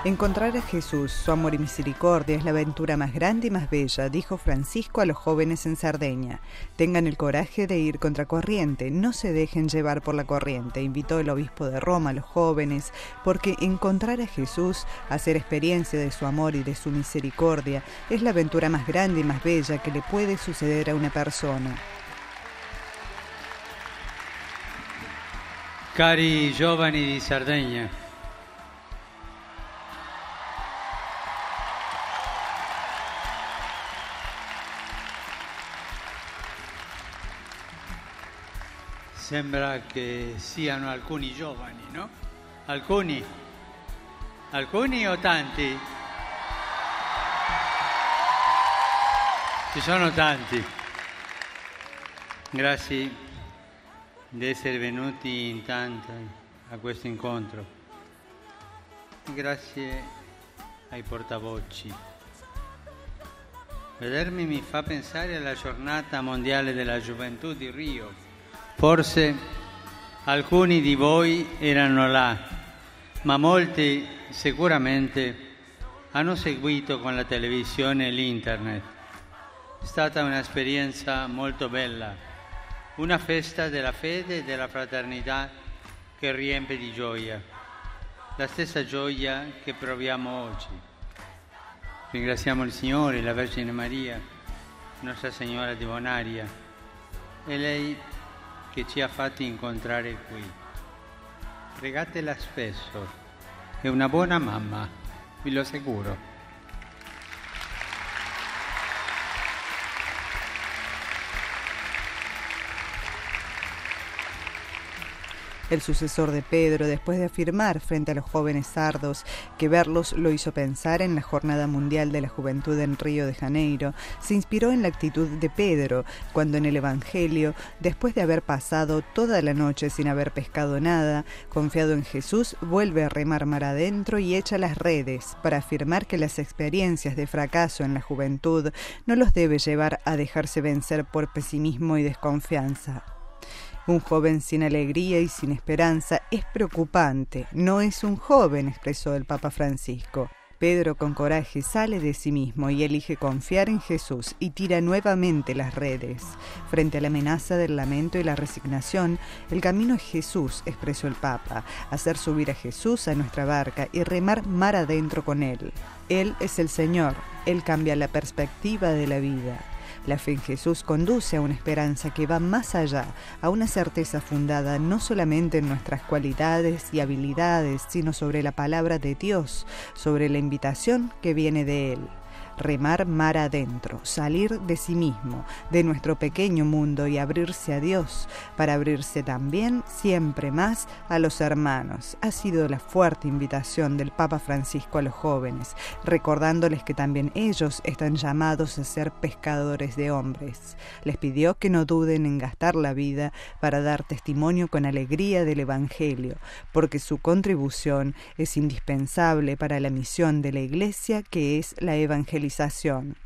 Encontrar a Jesús, su amor y misericordia es la aventura más grande y más bella, dijo Francisco a los jóvenes en Cerdeña. Tengan el coraje de ir contracorriente, no se dejen llevar por la corriente, invitó el obispo de Roma a los jóvenes, porque encontrar a Jesús, hacer experiencia de su amor y de su misericordia, es la aventura más grande y más bella que le puede suceder a una persona. Cari giovani di Sardegna, sembra che siano alcuni giovani, no? Alcuni o tanti? Ci sono tanti. Grazie di essere venuti in tanti a questo incontro. Grazie ai portavoci. Vedermi mi fa pensare alla giornata mondiale della gioventù di Rio. Forse alcuni di voi erano là, ma molti sicuramente hanno seguito con la televisione e l'internet. È stata un'esperienza molto bella, una festa della fede e della fraternità che riempie di gioia, la stessa gioia che proviamo oggi. Ringraziamo il Signore, la Vergine Maria, Nostra Signora di Bonaria, e lei che ci ha fatti incontrare qui. Pregatela spesso, è una buona mamma, vi lo assicuro. El sucesor de Pedro, después de afirmar frente a los jóvenes sardos que verlos lo hizo pensar en la Jornada Mundial de la Juventud en Río de Janeiro, se inspiró en la actitud de Pedro, cuando en el Evangelio, después de haber pasado toda la noche sin haber pescado nada, confiado en Jesús, vuelve a remar mar adentro y echa las redes, para afirmar que las experiencias de fracaso en la juventud no los debe llevar a dejarse vencer por pesimismo y desconfianza. Un joven sin alegría y sin esperanza es preocupante, no es un joven, expresó el Papa Francisco. Pedro con coraje sale de sí mismo y elige confiar en Jesús y tira nuevamente las redes. Frente a la amenaza del lamento y la resignación, el camino es Jesús, expresó el Papa, hacer subir a Jesús a nuestra barca y remar mar adentro con Él. Él es el Señor, Él cambia la perspectiva de la vida. La fe en Jesús conduce a una esperanza que va más allá, a una certeza fundada no solamente en nuestras cualidades y habilidades, sino sobre la palabra de Dios, sobre la invitación que viene de Él. Remar mar adentro, salir de sí mismo, de nuestro pequeño mundo y abrirse a Dios, para abrirse también siempre más a los hermanos. Ha sido la fuerte invitación del Papa Francisco a los jóvenes, recordándoles que también ellos están llamados a ser pescadores de hombres. Les pidió que no duden en gastar la vida para dar testimonio con alegría del Evangelio, porque su contribución es indispensable para la misión de la Iglesia, que es la evangelización.